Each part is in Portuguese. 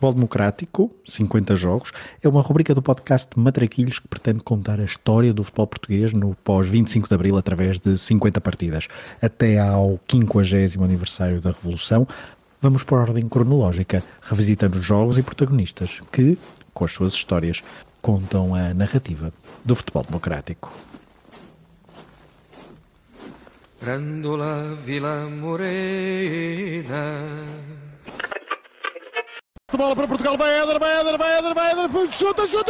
Futebol Democrático, 50 jogos, é uma rubrica do podcast Matraquilhos que pretende contar a história do futebol português no pós-25 de Abril através de 50 partidas. Até ao 50º aniversário da Revolução, vamos por ordem cronológica, revisitando jogos e protagonistas que, com as suas histórias, contam a narrativa do futebol democrático. Grândola Vila Morena. Bola para Portugal, vai Éder, chuta! Gol!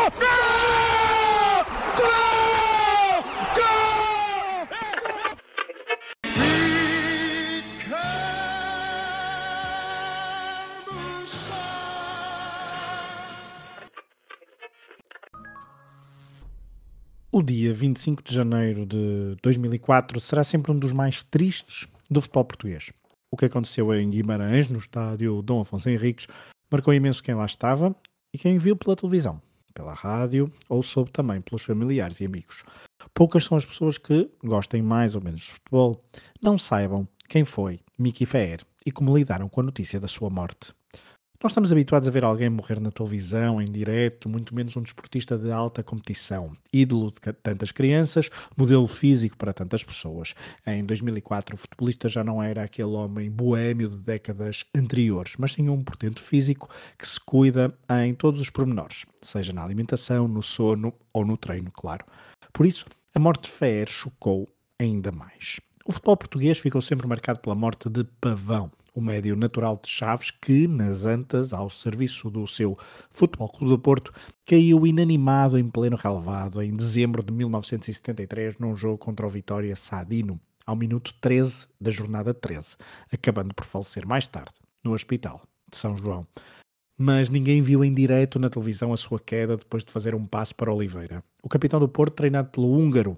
Gol! Gol! O dia 25 de janeiro de 2004 será sempre um dos mais tristes do futebol português. O que aconteceu em Guimarães, no estádio Dom Afonso Henriques, marcou imenso quem lá estava e quem viu pela televisão, pela rádio ou soube também pelos familiares e amigos. Poucas são as pessoas que, gostem mais ou menos de futebol, não saibam quem foi Mickey Feher e como lidaram com a notícia da sua morte. Nós estamos habituados a ver alguém morrer na televisão, em direto, muito menos um desportista de alta competição, ídolo de tantas crianças, modelo físico para tantas pessoas. Em 2004, o futebolista já não era aquele homem boémio de décadas anteriores, mas sim um portento físico que se cuida em todos os pormenores, seja na alimentação, no sono ou no treino, claro. Por isso, a morte de Feher chocou ainda mais. O futebol português ficou sempre marcado pela morte de Pavão, o médio natural de Chaves que, nas Antas, ao serviço do seu Futebol Clube do Porto, caiu inanimado em pleno relevado em dezembro de 1973 num jogo contra o Vitória Sadino, ao minuto 13 da jornada 13, acabando por falecer mais tarde no Hospital de São João. Mas ninguém viu em direto na televisão a sua queda depois de fazer um passo para Oliveira. O capitão do Porto, treinado pelo húngaro,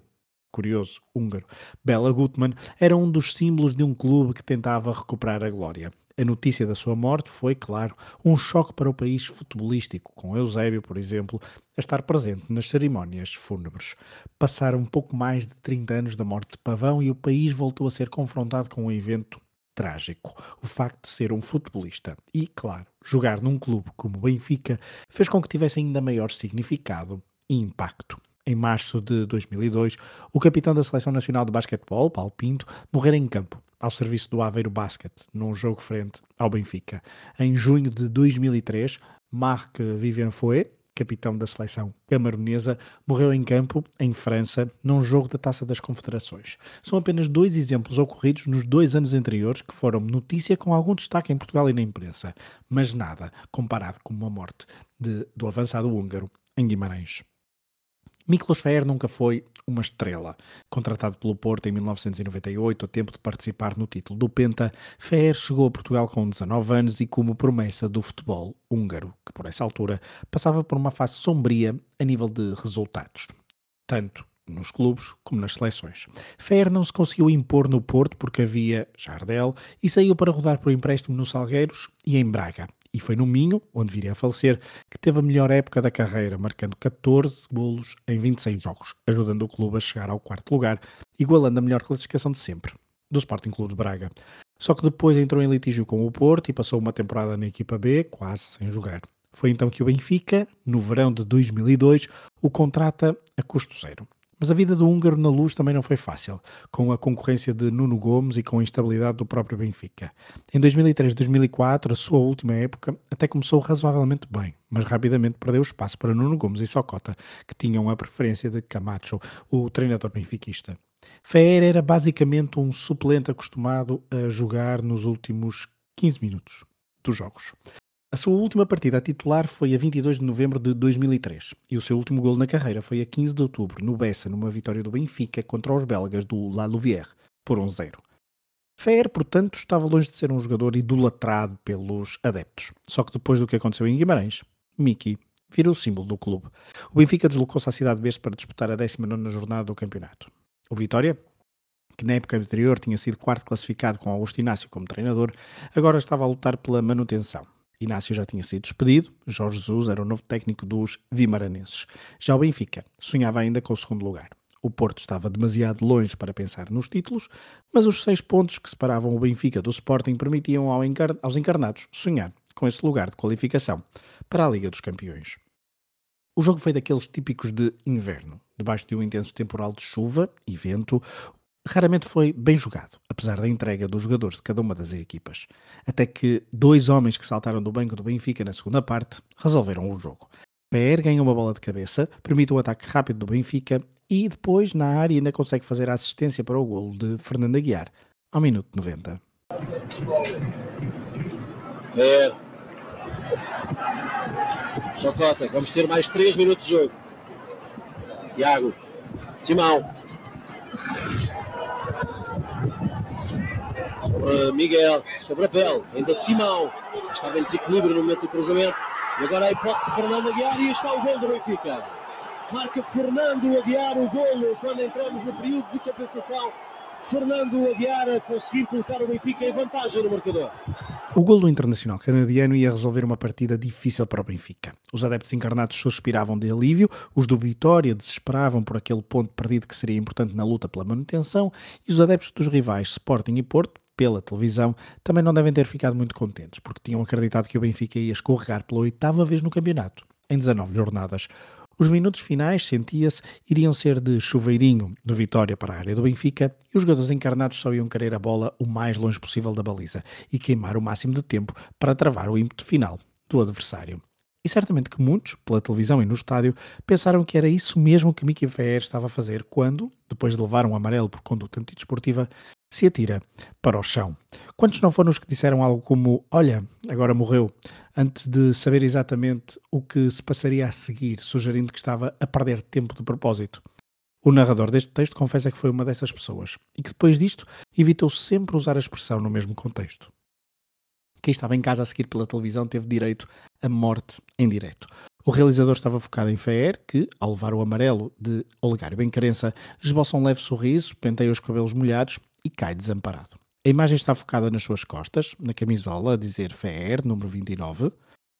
Bela Gutmann, era um dos símbolos de um clube que tentava recuperar a glória. A notícia da sua morte foi, claro, um choque para o país futebolístico, com Eusébio, por exemplo, a estar presente nas cerimónias fúnebres. Passaram um pouco mais de 30 anos da morte de Pavão e o país voltou a ser confrontado com um evento trágico, o facto de ser um futebolista. E, claro, jogar num clube como o Benfica fez com que tivesse ainda maior significado e impacto. Em março de 2002, o capitão da Seleção Nacional de Basquetebol, Paulo Pinto, morrera em campo, ao serviço do Aveiro Basket, num jogo frente ao Benfica. Em junho de 2003, Marc Vivien Foé, capitão da Seleção Camaronesa, morreu em campo, em França, num jogo da Taça das Confederações. São apenas dois exemplos ocorridos nos 2 anos anteriores que foram notícia com algum destaque em Portugal e na imprensa, mas nada comparado com a morte do avançado húngaro em Guimarães. Miklos Feher nunca foi uma estrela. Contratado pelo Porto em 1998, a tempo de participar no título do Penta, Feher chegou a Portugal com 19 anos e como promessa do futebol húngaro, que por essa altura passava por uma fase sombria a nível de resultados, tanto nos clubes como nas seleções. Feher não se conseguiu impor no Porto porque havia Jardel e saiu para rodar por empréstimo no Salgueiros e em Braga. E foi no Minho, onde viria a falecer, que teve a melhor época da carreira, marcando 14 golos em 26 jogos, ajudando o clube a chegar ao 4º lugar, igualando a melhor classificação de sempre, do Sporting Clube de Braga. Só que depois entrou em litígio com o Porto e passou uma temporada na equipa B, quase sem jogar. Foi então que o Benfica, no verão de 2002, o contrata a custo zero. Mas a vida do húngaro na Luz também não foi fácil, com a concorrência de Nuno Gomes e com a instabilidade do próprio Benfica. Em 2003-2004, a sua última época, até começou razoavelmente bem, mas rapidamente perdeu espaço para Nuno Gomes e Socota, que tinham a preferência de Camacho, o treinador benfiquista. Feher era basicamente um suplente acostumado a jogar nos últimos 15 minutos dos jogos. A sua última partida a titular foi a 22 de novembro de 2003 e o seu último golo na carreira foi a 15 de outubro, no Bessa, numa vitória do Benfica contra os belgas do La Louvière, por 1-0. Feher, portanto, estava longe de ser um jogador idolatrado pelos adeptos. Só que depois do que aconteceu em Guimarães, Mickey virou o símbolo do clube. O Benfica deslocou-se à cidade de Besta para disputar a 19ª jornada do campeonato. O Vitória, que na época anterior tinha sido 4º classificado com Augusto Inácio como treinador, agora estava a lutar pela manutenção. Inácio já tinha sido despedido, Jorge Jesus era o novo técnico dos vimaranenses. Já o Benfica sonhava ainda com o 2º lugar. O Porto estava demasiado longe para pensar nos títulos, mas os 6 pontos que separavam o Benfica do Sporting permitiam aos encarnados sonhar com esse lugar de qualificação para a Liga dos Campeões. O jogo foi daqueles típicos de inverno, debaixo de um intenso temporal de chuva e vento. Raramente foi bem jogado, apesar da entrega dos jogadores de cada uma das equipas. Até que dois homens que saltaram do banco do Benfica na segunda parte resolveram o jogo. PR ganha uma bola de cabeça, permite um ataque rápido do Benfica e depois na área ainda consegue fazer a assistência para o golo de Fernando Aguiar, ao minuto 90. Chocota, vamos ter mais 3 minutos de jogo. Tiago, Simão. Sobre Miguel, sobre a Bel, ainda Simão. Estava em desequilíbrio no momento do cruzamento. E agora a hipótese de Fernando Aguiar e está o gol do Benfica. Marca Fernando Aguiar o golo quando entramos no período de compensação. Fernando Aguiar a conseguir colocar o Benfica em vantagem no marcador. O golo do internacional canadiano ia resolver uma partida difícil para o Benfica. Os adeptos encarnados suspiravam de alívio, os do Vitória desesperavam por aquele ponto perdido que seria importante na luta pela manutenção e os adeptos dos rivais Sporting e Porto, pela televisão, também não devem ter ficado muito contentes, porque tinham acreditado que o Benfica ia escorregar pela 8ª vez no campeonato, em 19 jornadas. Os minutos finais, sentia-se, iriam ser de chuveirinho do Vitória para a área do Benfica e os jogadores encarnados só iam querer a bola o mais longe possível da baliza e queimar o máximo de tempo para travar o ímpeto final do adversário. E certamente que muitos, pela televisão e no estádio, pensaram que era isso mesmo que Miki Ferrer estava a fazer quando, depois de levar um amarelo por conduta antidesportiva, se atira para o chão. Quantos não foram os que disseram algo como "olha, agora morreu", antes de saber exatamente o que se passaria a seguir, sugerindo que estava a perder tempo de propósito? O narrador deste texto confessa que foi uma dessas pessoas e que depois disto evitou sempre usar a expressão no mesmo contexto. Quem estava em casa a seguir pela televisão teve direito a morte em direto. O realizador estava focado em Ferrer, que, ao levar o amarelo de Olegário Bencarença, esboça um leve sorriso, penteia os cabelos molhados e cai desamparado. A imagem está focada nas suas costas, na camisola, a dizer Ferrer, número 29.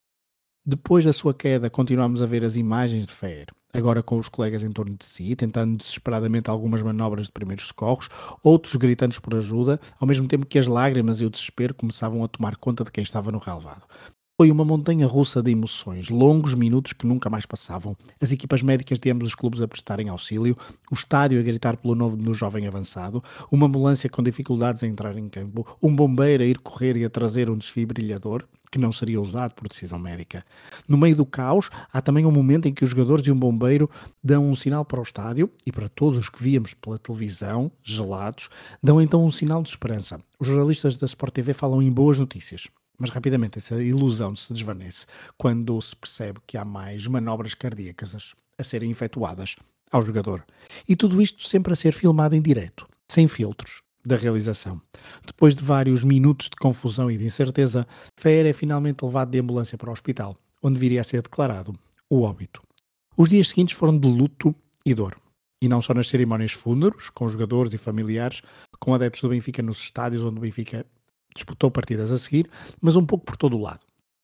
Depois da sua queda, continuamos a ver as imagens de Ferrer, agora com os colegas em torno de si, tentando desesperadamente algumas manobras de primeiros socorros, outros gritando por ajuda, ao mesmo tempo que as lágrimas e o desespero começavam a tomar conta de quem estava no relvado. Foi uma montanha russa de emoções, longos minutos que nunca mais passavam, as equipas médicas de ambos os clubes a prestarem auxílio, o estádio a gritar pelo nome do jovem avançado, uma ambulância com dificuldades em entrar em campo, um bombeiro a ir correr e a trazer um desfibrilhador, que não seria usado por decisão médica. No meio do caos, há também um momento em que os jogadores e um bombeiro dão um sinal para o estádio, e para todos os que víamos pela televisão, gelados, dão então um sinal de esperança. Os jornalistas da Sport TV falam em boas notícias. Mas rapidamente essa ilusão se desvanece quando se percebe que há mais manobras cardíacas a serem efetuadas ao jogador. E tudo isto sempre a ser filmado em direto, sem filtros, da realização. Depois de vários minutos de confusão e de incerteza, Ferrer é finalmente levado de ambulância para o hospital, onde viria a ser declarado o óbito. Os dias seguintes foram de luto e dor. E não só nas cerimónias fúnebres, com jogadores e familiares, com adeptos do Benfica nos estádios onde o Benfica disputou partidas a seguir, mas um pouco por todo o lado.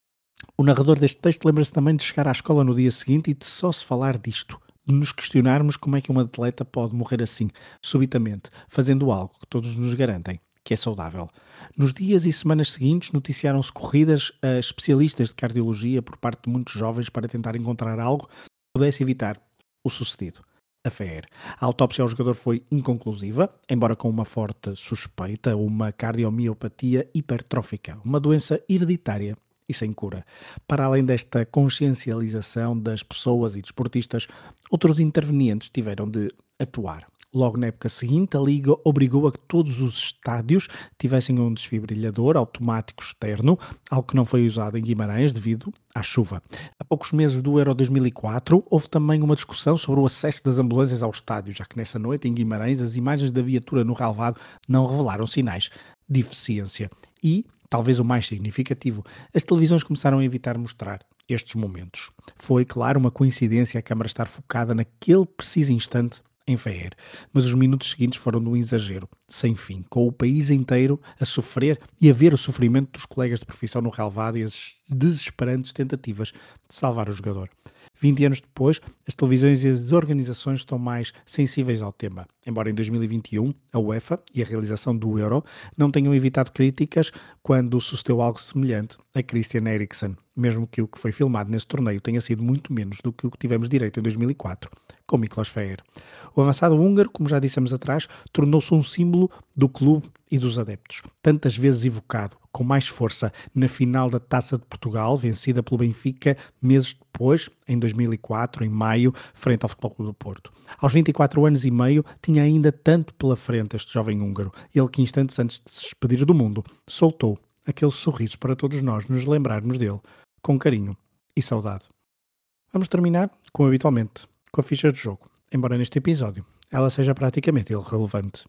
O narrador deste texto lembra-se também de chegar à escola no dia seguinte e de só se falar disto, de nos questionarmos como é que um atleta pode morrer assim, subitamente, fazendo algo que todos nos garantem que é saudável. Nos dias e semanas seguintes noticiaram-se corridas a especialistas de cardiologia por parte de muitos jovens para tentar encontrar algo que pudesse evitar o sucedido. A Ferrer. A autópsia ao jogador foi inconclusiva, embora com uma forte suspeita, uma cardiomiopatia hipertrófica, uma doença hereditária e sem cura. Para além desta consciencialização das pessoas e desportistas, outros intervenientes tiveram de atuar. Logo na época seguinte, a Liga obrigou a que todos os estádios tivessem um desfibrilhador automático externo, algo que não foi usado em Guimarães devido à chuva. Há poucos meses do Euro 2004, houve também uma discussão sobre o acesso das ambulâncias ao estádio, já que nessa noite, em Guimarães, as imagens da viatura no relvado não revelaram sinais de eficiência. E, talvez o mais significativo, as televisões começaram a evitar mostrar estes momentos. Foi, claro, uma coincidência a câmara estar focada naquele preciso instante em Ferrer, mas os minutos seguintes foram de um exagero, sem fim, com o país inteiro a sofrer e a ver o sofrimento dos colegas de profissão no relvado e as desesperantes tentativas de salvar o jogador. 20 anos depois, as televisões e as organizações estão mais sensíveis ao tema, embora em 2021 a UEFA e a realização do Euro não tenham evitado críticas quando sucedeu algo semelhante a Christian Eriksen, mesmo que o que foi filmado nesse torneio tenha sido muito menos do que o que tivemos direito em 2004, com Miklos Feher. O avançado húngaro, como já dissemos atrás, tornou-se um símbolo do clube e dos adeptos, tantas vezes evocado, com mais força, na final da Taça de Portugal, vencida pelo Benfica meses depois, em 2004, em maio, frente ao Futebol Clube do Porto. Aos 24 anos e meio, tinha ainda tanto pela frente este jovem húngaro, ele que instantes antes de se despedir do mundo, soltou aquele sorriso para todos nós nos lembrarmos dele, com carinho e saudade. Vamos terminar, como habitualmente, com a ficha de jogo, embora neste episódio ela seja praticamente irrelevante.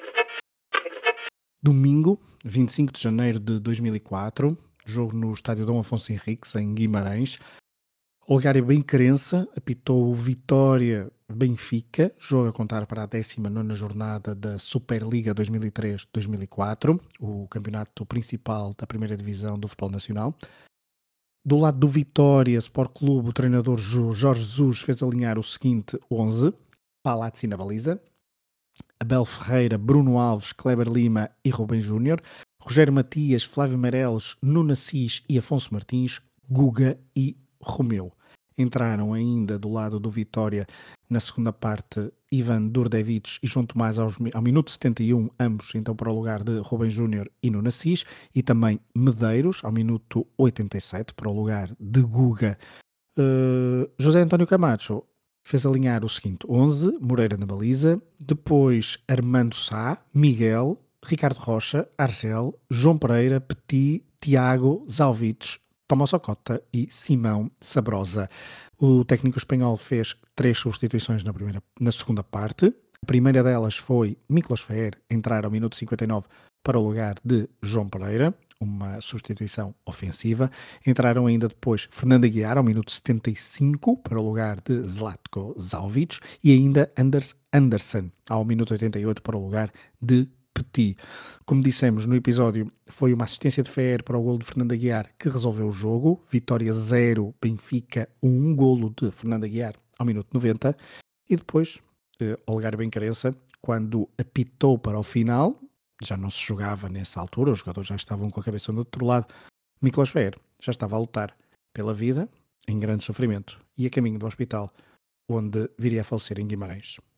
Domingo, 25 de janeiro de 2004, jogo no estádio Dom Afonso Henriques, em Guimarães. Olegário Benquerença apitou o Vitória Benfica, jogo a contar para a 19ª jornada da Superliga 2003-2004, o campeonato principal da primeira divisão do futebol nacional. Do lado do Vitória Sport Clube, o treinador Jorge Jesus fez alinhar o seguinte 11: Palazzi na baliza, Abel Ferreira, Bruno Alves, Kleber Lima e Rubem Júnior, Rogério Matias, Flávio Meireles, Nuno Assis e Afonso Martins, Guga e Romeu. Entraram ainda do lado do Vitória na segunda parte Ivan Durdevic e João Tomás ao minuto 71, ambos então para o lugar de Rubem Júnior e Nuno Assis, e também Medeiros ao minuto 87 para o lugar de Guga. José António Camacho fez alinhar o seguinte 11: Moreira na baliza, depois Armando Sá, Miguel, Ricardo Rocha, Argel, João Pereira, Petit, Tiago, Zalvites, Tomás Ocota e Simão Sabrosa. O técnico espanhol fez 3 substituições na segunda parte. A primeira delas foi Miklos Feher entrar ao minuto 59 para o lugar de João Pereira, uma substituição ofensiva. Entraram ainda depois Fernando Aguiar ao minuto 75 para o lugar de Zlatko Zalvic e ainda Anders Andersen ao minuto 88 para o lugar de Petit. Como dissemos no episódio, foi uma assistência de Feher para o golo de Fernando Aguiar que resolveu o jogo. Vitória 0, Benfica 1, golo de Fernando Aguiar ao minuto 90. E depois, Olegário Benquerença, quando apitou para o final, já não se jogava nessa altura, os jogadores já estavam com a cabeça do outro lado, Miklos Feher já estava a lutar pela vida, em grande sofrimento, e a caminho do hospital, onde viria a falecer em Guimarães.